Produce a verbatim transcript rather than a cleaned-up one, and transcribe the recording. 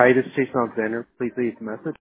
Hi, this is Jason Alexander. Please leave a message.